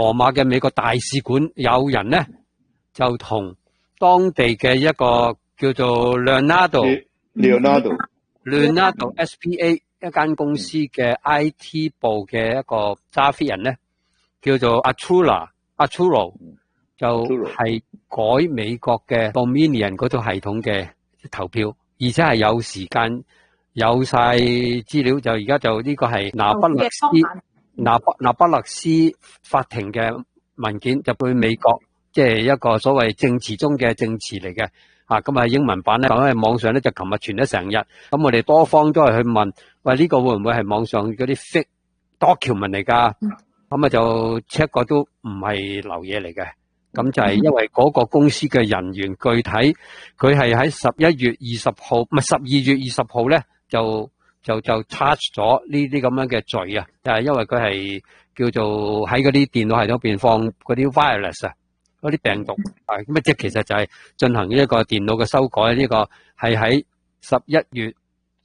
羅馬嘅美國大使館有人咧就同當地嘅一個叫做 Leonardo SPA 一間公司嘅 IT 部嘅一個揸 fit 人咧，叫做 Arturo，就係改美國嘅 Dominion 嗰套系統嘅投票，而且係有時間有晒資料，就而家就呢個係那不勒斯法庭嘅文件，就對美國即係一個所謂證詞中嘅證詞嚟嘅。咁啊英文版咧，咁喺網上咧就琴日傳咗成日，咁我哋多方都係去問，喂呢個會唔會係網上嗰啲 fake document 嚟㗎？咁啊就 check 過都唔係流嘢嚟嘅。咁就係因為嗰個公司嘅人員具體佢係喺12月20號咧就 charge 咗呢啲咁樣嘅罪啊，就係因為佢係叫做喺嗰啲電腦系統入邊放嗰啲 virus 啊，嗰啲病毒啊，咁啊即係其實就係進行一個電腦嘅修改，呢個係喺11月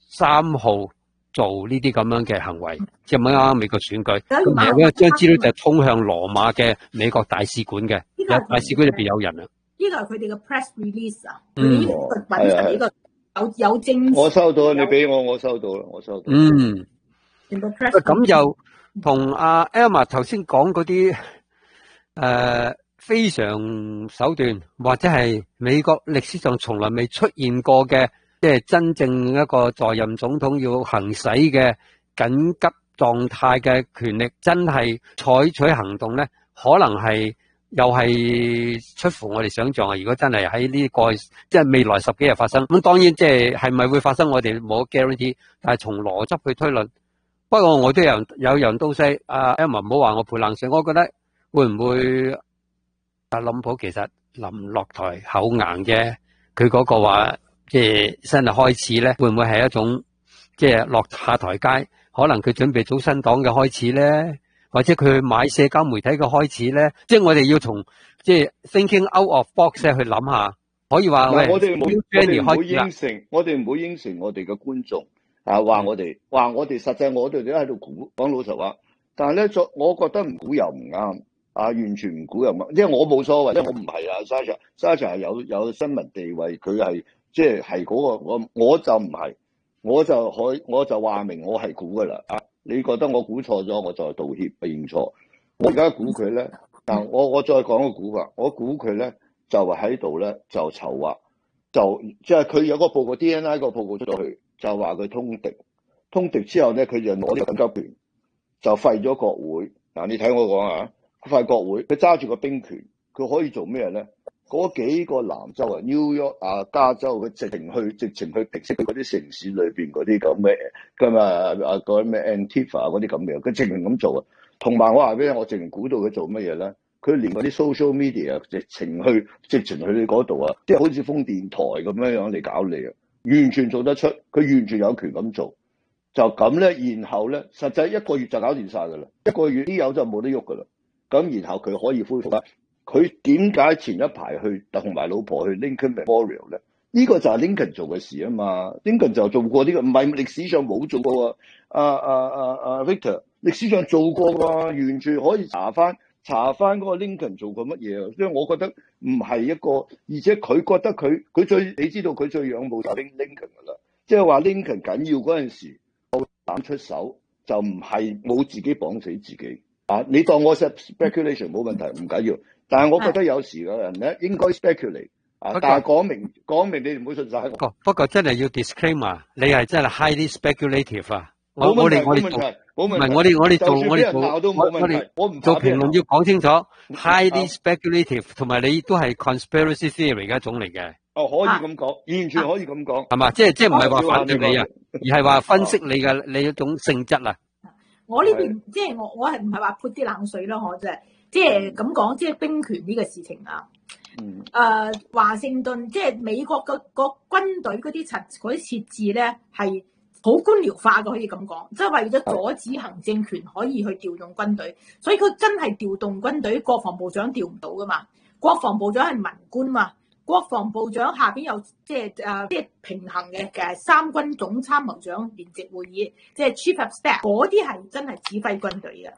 3號做呢啲咁樣嘅行為，即係啱啱美國選舉，咁而嗰張資料就通向羅馬嘅美國大使館嘅，大使館入邊有人啊。 呢個係佢哋嘅 press release 啊，呢個揾出呢個有證。 我收到，你俾我收到啦，我收到。 咁又同阿 Emma 頭先講嗰啲非常手段，或者係美國歷史上從來未出現過嘅，即係真正一個在任總統要行使嘅緊急狀態嘅權力，真係採取行動咧，可能係又係出乎我哋想象啊！如果真係喺呢個即係未來10幾日發生，咁當然即係咪會發生，我哋冇 guarantee， 但係從邏輯去推論。不過我都有人都say，阿 Emma 唔好話我潑冷水，我覺得會唔會特朗普其實臨落台口硬嘅，佢嗰個話即係新係開始咧，會唔會係一種即係落下台階？可能佢準備組新黨嘅開始咧，或者佢去買社交媒體嘅開始咧？即係我哋要從即係 thinking out of box 去諗下，可以話喂， 我哋唔會應承，我哋唔會應承我哋嘅觀眾。話我哋實際我哋都喺度估，講老實話。但係咧，我覺得唔估又唔啱，完全唔估又唔啱，因為我冇所謂，因為我唔係Sasha 係有新聞地位，佢係即係嗰個我就唔係，我就話明我係估噶啦。你覺得我估錯咗，我再道歉認錯。我而家估佢咧，但我再講個估法，我估佢咧就喺度咧就籌劃，就即係佢有個報告 DNI 個報告出咗去。就話佢通敵之後咧，佢就攞呢個緊急權，就廢咗國會。你睇我講啊，廢國會，佢揸住個兵權，佢可以做咩咧？嗰幾個南州啊 ，New York 加州，佢直情去平息佢嗰啲城市裏邊嗰啲咁嘅，咁嗰啲咩 Antifa 嗰啲咁嘅，佢直情咁做啊。同埋我話俾你，我直情估到佢做乜嘢咧？佢連嗰啲 social media 直情去你嗰度啊，即係好似封電台咁樣嚟搞你啊！完全做得出，佢完全有權咁做，就咁咧。然後咧，實際1個月就搞掂晒噶啦，1個月啲友就冇得喐噶啦。咁然後佢可以恢復啦。佢點解前一排去同埋老婆去 Lincoln Memorial 咧？呢個就係 Lincoln 做嘅事啊嘛。Lincoln 就做過呢個，唔係歷史上冇做過啊。Victor 歷史上做過㗎，完全可以查翻嗰個 Lincoln 做過乜嘢啊？所以我覺得唔係一個，而且佢覺得佢最，你知道佢最仰慕就 Lincoln 噶啦，即係話 Lincoln 緊要嗰陣時夠膽出手，就唔係冇自己綁死自己啊！你當我 speculation 冇問題，唔緊要，但係我覺得有時嘅人咧應該 speculate 但係講明你唔好信晒我。 不過真係要 disclaimer， 你係真係 highly speculative 啊！ 冇問題，我哋做我唔做評論要講清楚 ，highly speculative， 同埋你都係 conspiracy theory 嘅一種嚟嘅。 可以咁講，完全可以咁講， 係嘛？即係唔係話反對你啊，而係話分析你一種性質啊。 我呢邊即係我係唔係話潑啲冷水咯？我即係咁講，即係兵權呢個事情啊。華盛頓即係美國個軍隊嗰啲設置咧係好官僚化嘅，可以咁講，即係為咗阻止行政權可以去調動軍隊，所以佢真係調動軍隊，國防部長調唔到噶嘛，國防部長係文官嘛，國防部長下邊有即係平衡嘅三軍總參謀長聯席會議，即係 Chief of Staff 嗰啲係真係指揮軍隊嘅。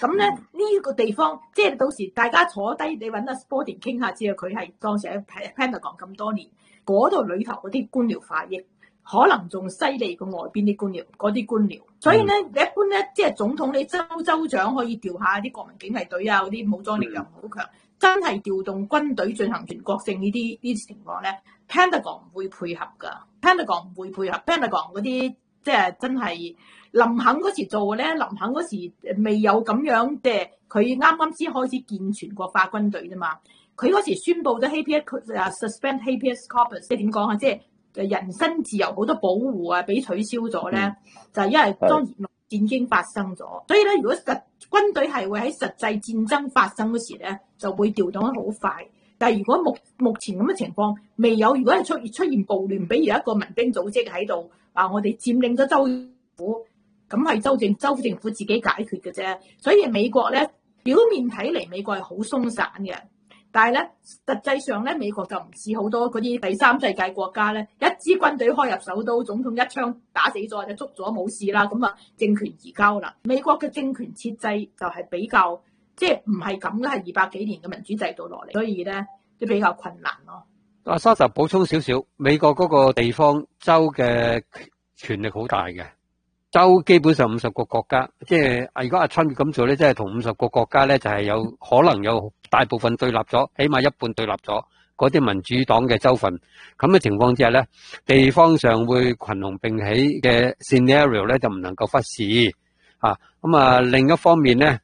咁咧呢個地方，即係到時大家坐低，你揾阿 Spalding 傾下知道佢係當時喺 Pentagon 咁多年，嗰度裏頭嗰啲官僚化亦可能仲犀利過外邊啲官僚嗰啲官僚。所以咧，一般咧，即係總統你州長可以調下啲國民警衛隊啊，嗰啲武裝力量好強，真係調動軍隊進行全國性呢啲情況咧 ，Pentagon 唔會配合㗎 ，Pentagon 唔會配合 ，Pentagon 嗰啲即係真係林肯嗰時做咧，林肯嗰時未有咁樣，即係佢啱啱先開始建全國化軍隊啫嘛，佢嗰時宣布咗 suspend habeas corpus， 即係點講啊，即係。人身自由好多保護啊，俾取消咗咧，就係因為當然戰經發生咗，所以咧，如果軍隊係會喺實際戰爭發生嗰時咧，就會調動得好快。但係如果目前咁嘅情況未有，如果係出現暴亂，比如一個民兵組織喺度話我哋佔領咗州府，咁係州政府自己解決嘅啫。所以美國咧表面睇嚟美國係好鬆散嘅。但係咧，實際上咧，美國就唔似好多嗰啲第三世界國家咧，一支軍隊開入首都，總統一槍打死咗或者捉咗冇事啦，咁啊政權移交啦。美國嘅政權設計就係比較即係唔係咁嘅，係200幾年嘅民主制度落嚟，所以咧都比較困難咯。 阿沙特補充少少，美國嗰個地方州嘅權力好大嘅，州基本上50個國家，即係如果阿 Trump 咁做咧，即係同50個國家咧就係有可能有大部分對立咗，起碼一半對立咗嗰啲民主黨嘅州份。咁嘅情況之下咧，地方上會群雄並起嘅 scenario 咧就唔能夠忽視啊。咁啊另一方面咧，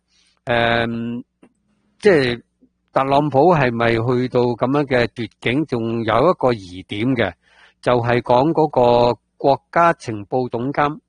即係特朗普係咪去到咁樣嘅絕境，仲有一個疑點嘅，就係講嗰個國家情報總監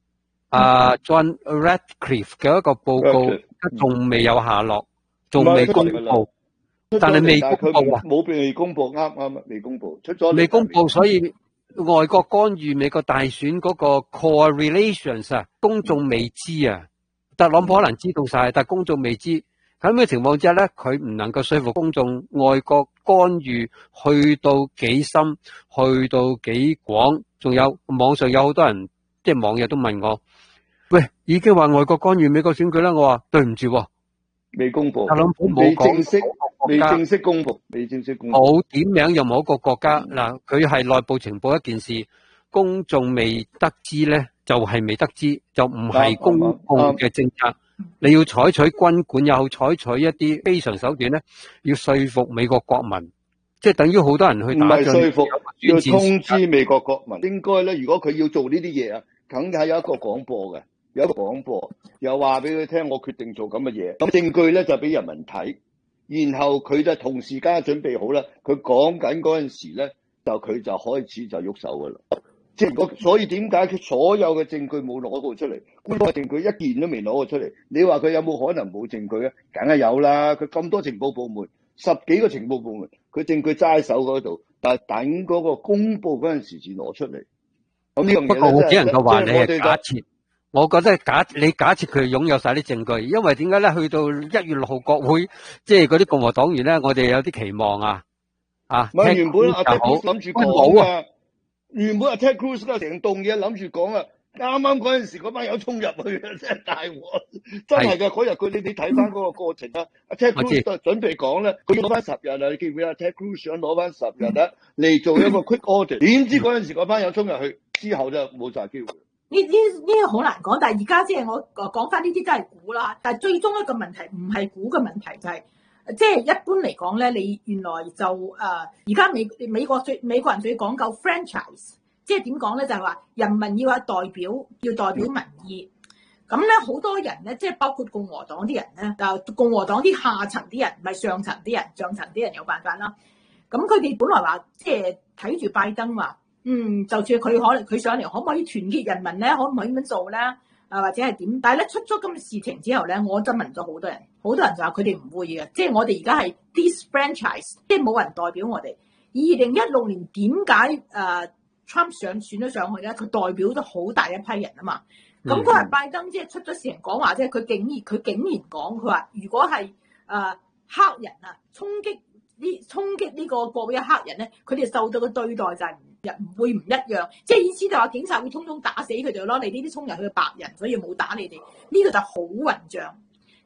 John Ratcliffe 嘅一個報告，仲未有下落。仲未公布，但係未公布啊！ 冇被公布，啱未公布，出咗未公布，所以外國干預美國大選嗰個 correlations 啊，公眾未知啊。特朗普可能知道晒，但係公眾未知。喺咁嘅情況之下咧，佢唔能夠說服公眾，外國干預去到幾深，去到幾廣。仲有網上有好多人，即係網友都問我，喂，已經話外國干預美國選舉啦，我話對唔住。 未公布， 特朗普冇講未正式公布， 冇點名任何一個國家。嗱，佢係內部情報一件事，公眾未得知咧，就係未得知，就唔係公共嘅政策。你要採取軍管又好，採取一啲非常手段咧，要說服美國國民，即係等於好多人去打仗。 唔係說服，要通知美國國民。應該咧，如果佢要做呢啲嘢啊，梗係有一個廣播嘅。有一個廣播，又話俾佢聽，我決定做咁嘅嘢。咁證據咧就俾人民睇，然後佢就同時間準備好啦。佢講緊嗰陣時咧，佢就開始就喐手噶啦。即係所以點解佢所有嘅證據冇攞到出嚟？官方證據一件都未攞到出嚟。你話佢有冇可能冇證據啊？梗係有啦。佢咁多情報部門，10幾個情報部門，佢證據揸喺手嗰度，但係等嗰個公佈嗰陣時先攞出嚟。咁呢樣嘢咧， 不過我只能夠話你係假設。我覺得你假設佢擁有晒啲證據，因為點解咧？去到1月6號國會，即係嗰啲共和黨員咧，我哋有啲期望啊！ 唔係原本阿 Ted Cruz 諗住講啊，原本阿 Ted Cruz 成棟嘢諗住講啊，啱啱嗰陣時嗰班友衝入去啊，真係大鑊！真係㗎，嗰日你睇翻嗰個過程啊，阿 Ted Cruz 準備講咧，佢要攞翻10日啊！你記唔記得阿 Ted Cruz 想攞翻10日啊，嚟做一個 quick order？點知嗰陣時嗰班友衝入去之後就冇晒機會。 呢個好難講，但係而家即係我講翻呢啲都係估啦。但係最終一個問題唔係估嘅問題，就係即係一般嚟講咧，你原來就而家美國人最講究 franchise， 即係點講咧？就係話人民要有代表，要代表民意。咁咧好多人咧，即係包括共和黨啲人咧，就共和黨啲下層啲人，唔係上層啲人，上層啲人有辦法啦。咁佢哋本來話即係睇住拜登話。就算佢上嚟，可唔可以團結人民咧？可唔可以咁樣做咧？或者係點？但係咧出咗咁嘅事情之後咧，我質問咗好多人，好多人就話佢哋唔會嘅，即係我哋而家係 disfranchise，即係冇人代表我哋。2016年點解Trump 選咗上去咧？佢代表咗好大一批人啊嘛。咁佢話拜登即係出咗事情講話，即係佢竟然講，佢話如果係黑人啊衝擊呢個國會嘅黑人咧，佢哋受到嘅對待就係唔會唔一樣，即係意思就話警察會通通打死佢哋咯。你呢啲衝入去嘅白人，所以冇打你哋，呢個就好混帳。咁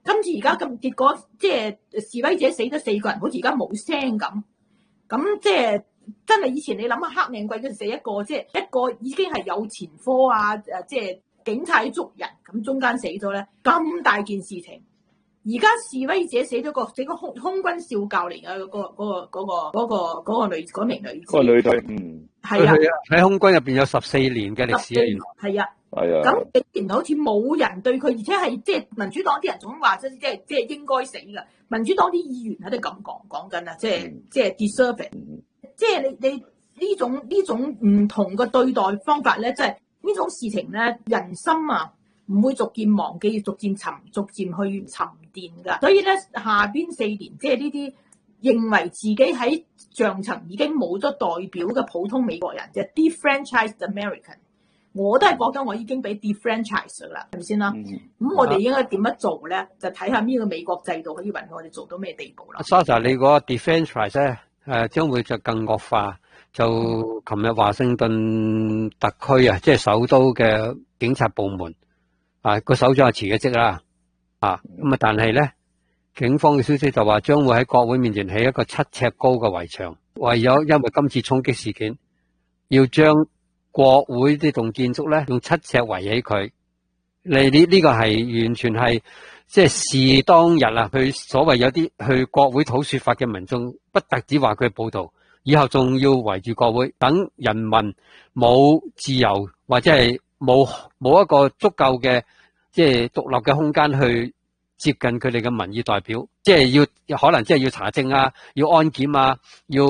今次而家咁結果，即係示威者死咗4個人，好似而家冇聲咁。咁即係真係以前你諗下黑命貴嗰陣死一個，即係一個已經係有前科啊，即係警察捉人，咁中間死咗咧，咁大件事情。而家示威者死咗個空軍少校嚟嘅嗰名女子。 個女隊， 係啊， 喺空軍入邊有14年嘅歷史。 係啊。 係啊， 咁竟然好似冇人對佢，而且係即係民主黨啲人總話即係應該死噶。民主黨啲議員喺度咁講緊啊，即係 deserve， 即係你呢種唔同嘅對待方法咧，即係呢種事情咧，人心啊唔會逐漸忘記，逐漸去沉澱噶。所以咧，下邊4年即係呢啲認為自己喺上層已經冇咗代表嘅普通美國人，就係 defranchised American。我都係覺得我已經俾 defranchise 啦，係咪先啦？咁我哋應該點樣做咧？就睇下呢個美國制度可以允許我哋做到咩地步啦。 Sasha， 你嗰個 defranchise 咧，將會就更惡化。就琴日華盛頓特區啊，即係首都嘅警察部門啊，個首長係辭咗職啦。咁啊，但係咧，警方嘅消息就話將會喺國會面前起一個7尺高嘅圍牆，為咗因為今次衝擊事件，要將國會呢棟建築咧用7尺圍起佢。呢個係完全係即係事當日啊，佢所謂有啲去國會討說法嘅民眾，不特止話佢係暴徒，以後仲要圍住國會，等人民冇自由或者係冇一個足夠嘅即係獨立嘅空間去接近佢哋嘅民意代表，即係要可能即係要查證啊，要安檢啊，要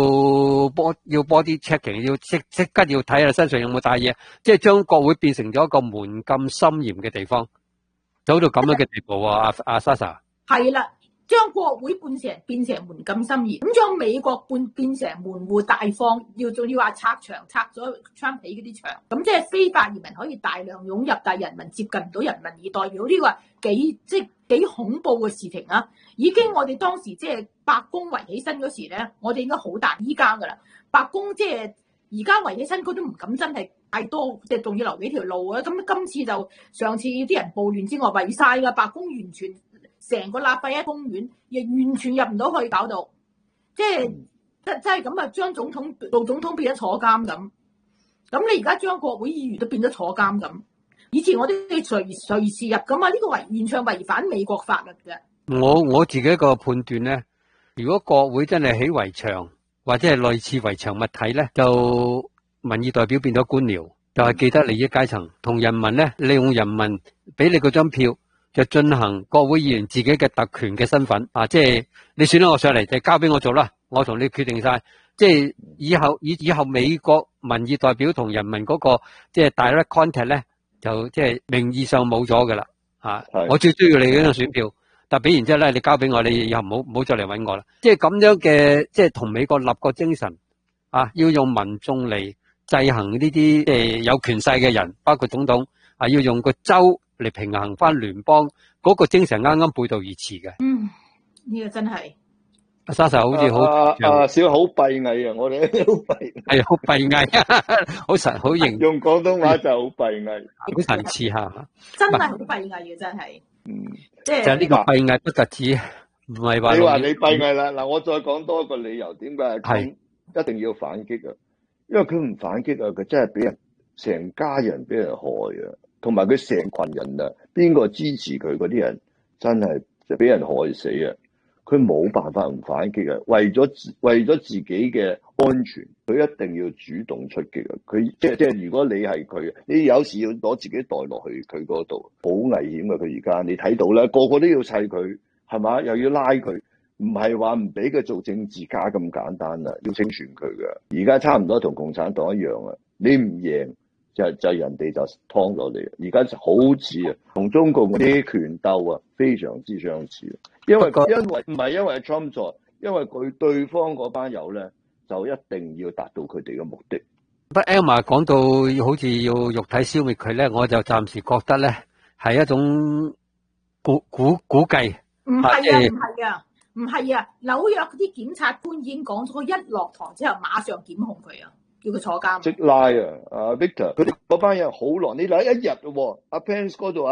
body checking， 要即刻要睇下身上有冇帶嘢，即係將國會變成咗一個門禁森嚴嘅地方，走到咁樣嘅地步啊！阿 Sasha 係啦，將國會變成門禁森嚴，咁將美國變成門戶大放，仲要話拆咗Trump起嗰啲牆，咁即係非法移民可以大量湧入，但係人民接近唔到人民意代表，呢個係幾恐怖嘅事情啊！已經我哋當時即係白宮圍起身嗰時咧，我哋應該好大依家噶啦。白宮即係而家圍起身，佢都唔敢真係太多，即係仲要留幾條路啊！咁今次就上次啲人暴亂之外圍晒噶，白宮完全成個拉法葉公園亦完全入唔到去，搞到即係咁啊！將總統變咗坐監咁，咁你而家將國會議員都變咗坐監咁。以前我哋隨時入咁啊，呢個完全違反美國法律嘅。 我自己一個判斷咧，如果國會真係起圍牆或者係類似圍牆物體咧，就民意代表變咗官僚，就係既得利益階層同人民咧，利用人民俾你嗰張票，就進行國會議員自己嘅特權嘅身份啊！即係你選咗我上嚟，就交俾我做啦，我同你決定晒。即係以後美國民意代表同人民嗰個即係 direct contact 咧，就即係名義上冇咗噶啦嚇。我最需要你嗰張選票，但俾完之後咧，你交俾我，你以後唔好再嚟揾我啦。即係咁樣嘅，即係同美國立國精神啊，要用民眾嚟制衡呢啲即係有權勢嘅人，包括總統啊，要用個州嚟平衡翻聯邦嗰個精神，啱啱背道而馳嘅。 呢個真係。 阿 Sasha 好似好小好閉翳啊！我哋好閉係好閉翳，好神好型。 用廣東話就好閉翳， 好神似下。 真係好閉翳嘅，真係。 即係呢個閉翳不特止，唔係話你話你閉翳啦。嗱，我再講多一個理由，點解係一定要反擊啊？因為佢唔反擊啊，佢真係俾人成家人俾人害啊，同埋佢成群人啊，邊個支持佢嗰啲人真係就俾人害死啊！佢冇辦法唔反擊啊！為咗自己嘅安全，佢一定要主動出擊啊！佢即係如果你係佢，你有時要攞自己袋落去佢嗰度，好危險啊！佢而家你睇到啦，個個都要砌佢，係嘛？又要拉佢，唔係話唔俾佢做政治家咁簡單啊！要清算佢噶。而家差唔多同共產黨一樣啊！你唔贏就人哋就劏咗你。而家就好似啊，同中共嗰啲權鬥啊，非常之相似。因為唔係因為 Trump 在，因為佢對方嗰班友咧，就一定要達到佢哋嘅目的。 不 Elma 講到好似要肉體消滅佢咧，我就暫時覺得咧係一種估計。 唔係啊！紐約嗰啲檢察官已經講咗，佢一落堂之後馬上檢控佢啊，叫佢坐監。即拉啊！Victor，佢哋嗰班人好耐，你嗱一日喎，阿 Pence 嗰度啊。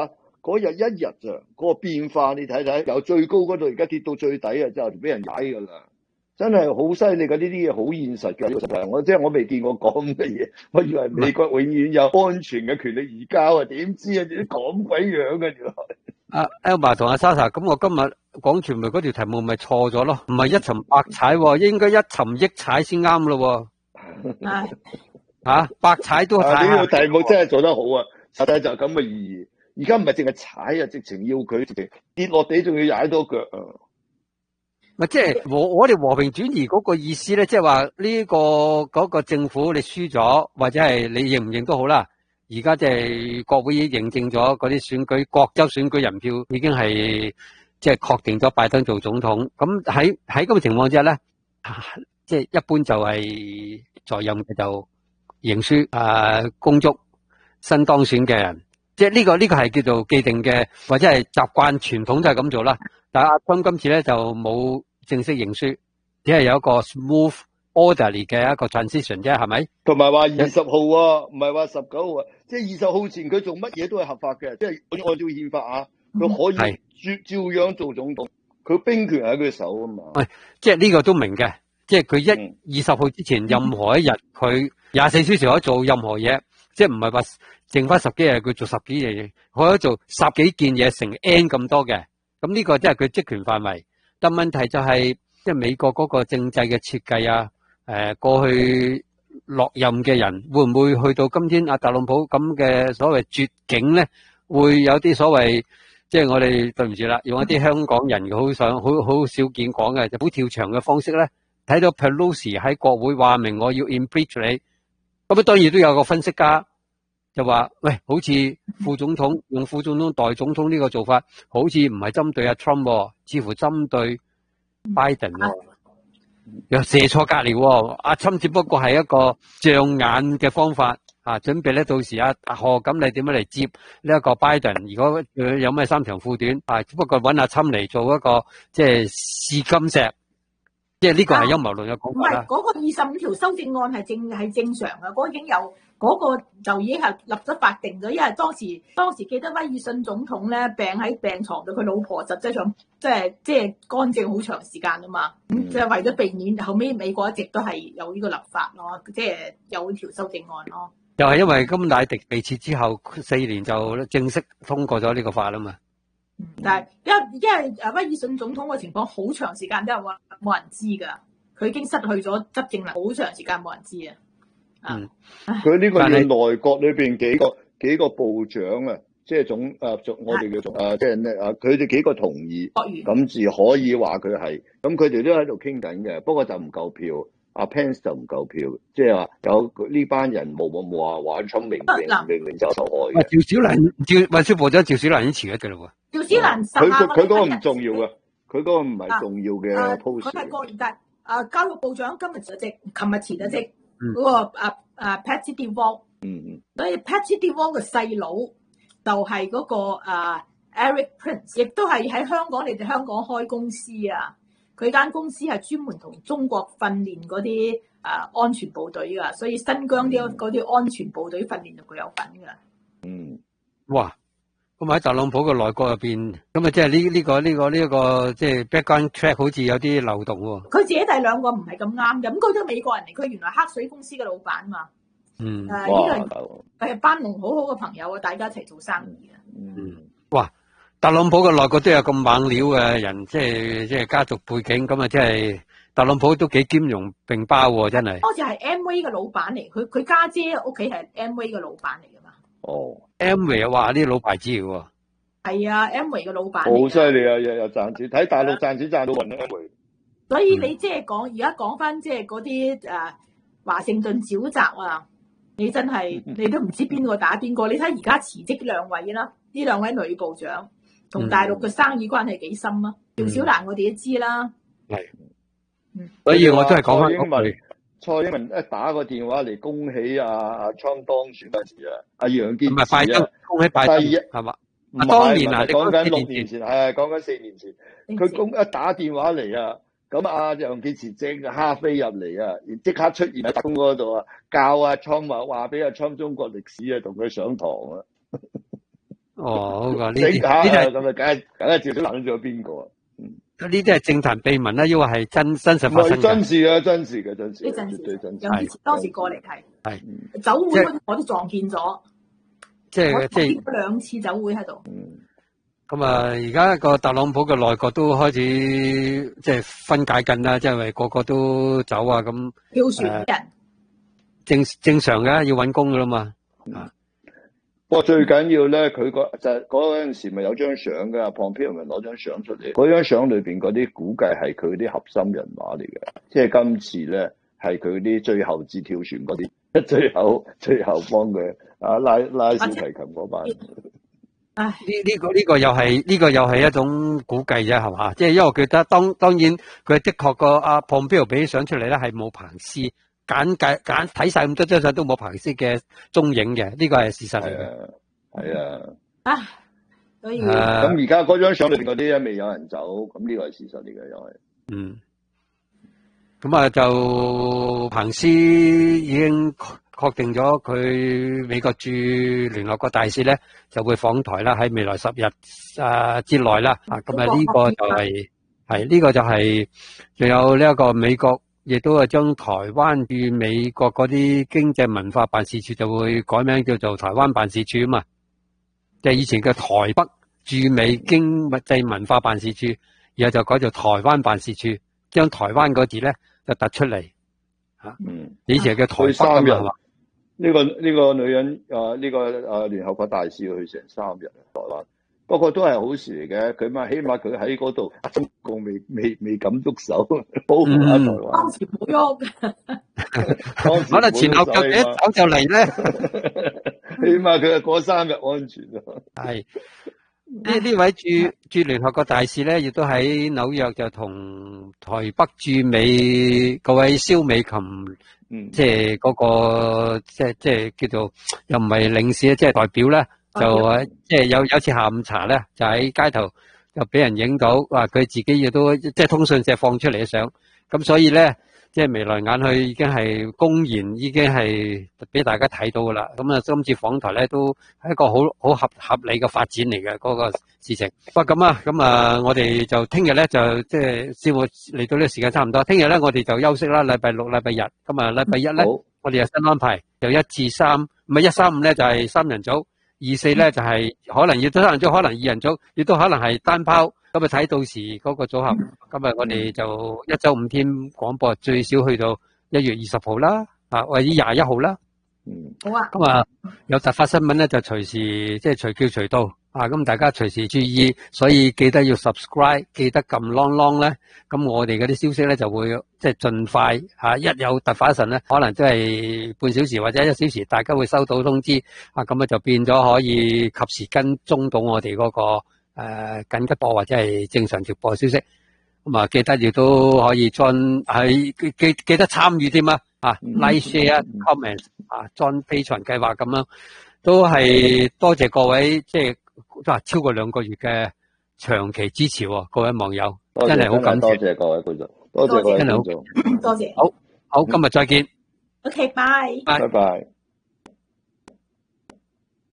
嗰日一日咋，嗰個變化你睇睇，由最高嗰度而家跌到最底啊，就俾人踩噶啦，真係好犀利噶，呢啲嘢好現實嘅。呢個世界我未見過講咁嘅嘢，我以為美國永遠有安全嘅權力移交啊，點知啊，啲咁鬼樣嘅原來。 阿 Elma 同阿 Sasa，咁我今日講傳媒嗰條題目咪錯咗咯？唔係一尋百踩，應該一尋億踩先啱咯。 係吓，百踩都踩。 呢個題目真係做得好啊！實際就咁嘅意義。而家唔係淨係踩啊，直情要佢跌落地，仲要踩多腳啊！ 咪即係我哋和平轉移嗰個意思咧，即係話呢個嗰個政府你輸咗，或者係你認唔認都好啦。而家即係國會已經認證咗嗰啲選舉，各州選舉人票已經係即係確定咗拜登做總統。咁喺咁嘅情況之下咧，即係一般就係在任嘅就贏輸恭祝新當選嘅人，即係呢個係叫做既定嘅或者係習慣傳統就係咁做啦。但係阿川今次咧就冇正式認輸，只係有一個 smooth orderly 嘅一個 transition 啫，係咪？同埋話 20號啊，唔係話19號啊，即係20號前佢做乜嘢都係合法嘅，即係按照憲法啊，佢可以照樣做總統，佢兵權喺佢手啊嘛。 喂，即係呢個都明嘅，即係佢20號之前任何一日佢24小時可以做任何嘢，即係唔係話剩翻10幾日佢做10幾嘢，可以做10幾件嘢成 N 咁多嘅。咁呢個即係佢職權範圍，但問題就係即係美國嗰個政制嘅設計啊，過去落任嘅人會唔會去到今天阿特朗普咁嘅所謂絕境咧？會有啲所謂即係我哋對唔住啦，用一啲香港人好少見講嘅就好跳牆嘅方式咧，睇到 Pelosi 喺國會話明我要 impeach 你，咁當然都有個分析家就話喂，好似副總統用副總統代總統呢個做法，好似唔係針對阿 Trump，似乎針對 Biden，又射錯隔籬。阿 Trump 只不過係一個障眼嘅方法啊，準備咧到時阿賀錦麗點樣嚟接呢一個 Biden， 如果有咩三長褲短啊，只不過揾阿 Trump 嚟做一個即係試金石。即係呢個係陰謀論嘅講法啦。 唔係嗰個25條修正案係正常嘅，嗰個已經有嗰個就已經係立咗法定咗。因為當時記得威爾遜總統咧病喺病床度，佢老婆實際上即係乾淨好長時間啊嘛。咁即係為咗避免後尾美國一直都係有呢個立法咯，即係有條修正案咯。 又係因為甘迺迪被撤之後4年就正式通過咗呢個法啊嘛。 但係因為威爾遜總統嘅情況好長時間都係話冇人知㗎，佢已經失去咗執政能力，好長時間冇人知啊。 佢呢個要內閣裏邊幾個部長啊，即係我哋叫做即係咧佢哋幾個同意，咁至可以話佢係，咁佢哋都喺度傾緊嘅，不過就唔夠票。阿 Pence 就唔夠票，即係話有呢班人冇話玩聰明令就受害嘅。 趙小蘭運輸部長趙小蘭已經辭咗嘅嘞喎。 趙小蘭佢嗰個唔重要嘅，佢嗰個唔係重要嘅 post。 佢係個人，但教育部長今日辭咗職，琴日辭咗職。嗰個Patty DeWong，所以 Patty DeWong 嘅細佬就係嗰個Eric Prince，亦都係喺香港，你哋香港開公司啊。佢間公司係專門同中國訓練嗰啲安全部隊噶，所以新疆嗰啲安全部隊訓練就佢有份噶。 哇！咁喺特朗普嘅內閣入邊，咁啊即係呢個即係 background check 好似有啲漏洞喎。 佢自己第兩個唔係咁啱嘅，咁佢都美國人嚟，佢原來黑水公司嘅老闆嘛。呢個係班農好好嘅朋友啊，大家一齊做生意嘅。 哇！特朗普嘅內閣都有咁猛料嘅人，即係家族背景，咁啊，即係特朗普都幾兼容並包喎，真係。 當時係 Amway 嘅老闆嚟，佢家姐屋企係 Amway 嘅老闆嚟噶嘛。 Amway 哇，呢啲老牌子嚟喎。 係啊 ，Amway 嘅老闆。 好犀利啊！日日賺錢，睇大陸賺錢賺到暈 Amway。 所以你即係而家講翻即係嗰啲華盛頓沼澤啊，你真係你都唔知邊個打邊個。你睇而家辭職兩位啦，呢兩位女部長。同大陸嘅生意關係幾深啊？趙小蘭我哋都知啦。 係，所以我都係講翻蔡英文一打個電話嚟恭喜阿川當選嗰時啊，阿楊潔篪唔係拜登，恭喜拜登係嘛？當年啊， 你講緊6年前，係講緊4年前，佢一打電話嚟啊，咁阿楊潔篪即刻蝦飛入嚟啊，即刻出現喺白宮嗰度啊，教阿川話俾阿川中國歷史啊，同佢上堂啊。 哦，好噶，呢整下啲咁啊，梗係照諗咗邊個啊？ 呢啲係政壇秘聞啦，抑或係真實唔發生嘅？ 係真事啊，真事嘅， 呢陣絕對真事。 有啲當時過嚟睇， 係酒會嗰啲我都撞見咗， 即係我見過2次酒會喺度。 咁啊，而家個特朗普嘅內閣都開始即係分解緊啦，即係為個個都走啊咁。 跳船嘅人正常嘅，要揾工噶啦嘛。 不過最緊要咧，佢就嗰陣時咪有張相㗎，Pompeo咪攞張相出嚟。嗰張相裏邊嗰啲估計係佢啲核心人馬嚟嘅，即係今次咧係佢啲最後至跳船嗰啲，最後幫佢拉小提琴嗰班。 呢個又係一種估計啫，係嘛？即係因為我覺得當然佢的確個阿 Pompeo 俾相出嚟咧係冇彭斯。揀睇晒咁多張相都冇彭斯嘅蹤影嘅，呢個係事實嚟嘅。係啊。 所以咁而家嗰張相裏邊嗰啲未有人走，咁呢個係事實嚟嘅，又係。 咁啊，就彭斯已經確定咗佢美國駐聯合國大使咧就會訪台啦，喺未來10日之內啦。咁啊呢個就係呢個就係仲有呢一個美國。亦都係將台灣駐美國嗰啲經濟文化辦事處就會改名叫做台灣辦事處啊嘛，即係以前嘅台北駐美經濟文化辦事處，然後就改做台灣辦事處，將台灣嗰字咧就突出嚟嚇。以前嘅台北 3日係嘛？ 呢個女人呢個聯合國大使要去成3日台灣。不過都係好事嚟嘅，佢起碼佢喺嗰度，中共未敢喐手，保護下台灣。 當時冇喐， 可能前後腳一走就嚟咧。 起碼佢係過3日安全咯。 係呢位駐聯合國大使咧，亦都喺紐約就同台北駐美嗰位蕭美琴，即係嗰個即係叫做又唔係領事，即係代表咧。就即係有次下午茶咧，就喺街頭就俾人影到，話佢自己亦都即係通訊社放出嚟嘅相，咁所以咧即係眉來眼去已經係公然已經係俾大家睇到噶啦。咁啊，今次訪台咧都係一個好合理嘅發展嚟嘅嗰個事情。不過咁啊，我哋就聽日咧就即係節目嚟到呢個時間差唔多，聽日咧我哋就休息啦，禮拜6、禮拜日。咁啊，禮拜1咧我哋有新安排，由1至3，唔係1、3、5咧就係3人組。2、4咧就係可能要3人組，可能2人組，亦都可能係單拋。咁啊睇到時嗰個組合。今日我哋就1周5天廣播，最少去到1月20號啦，或者21號啦。 好啊。 咁啊有突發新聞咧就隨時即係隨叫隨到。咁大家隨時注意，所以記得要 subscribe， 記得撳 long 咧。咁我哋嗰啲消息咧就會即係盡快一有突發神咧，可能都係半小時或者1小時，大家會收到通知。咁就變咗可以及時跟蹤到我哋嗰個緊急播或者係正常直播消息。咁啊，記得亦都可以 join 記得參與添like share comment join Patreon 計劃咁樣，都係多謝各位即係。超過2個月嘅長期支持喎，各位網友真係好感謝， 多謝各位觀眾，多謝各位觀眾， 多謝， 好，今日再見。 OK，bye， 拜拜。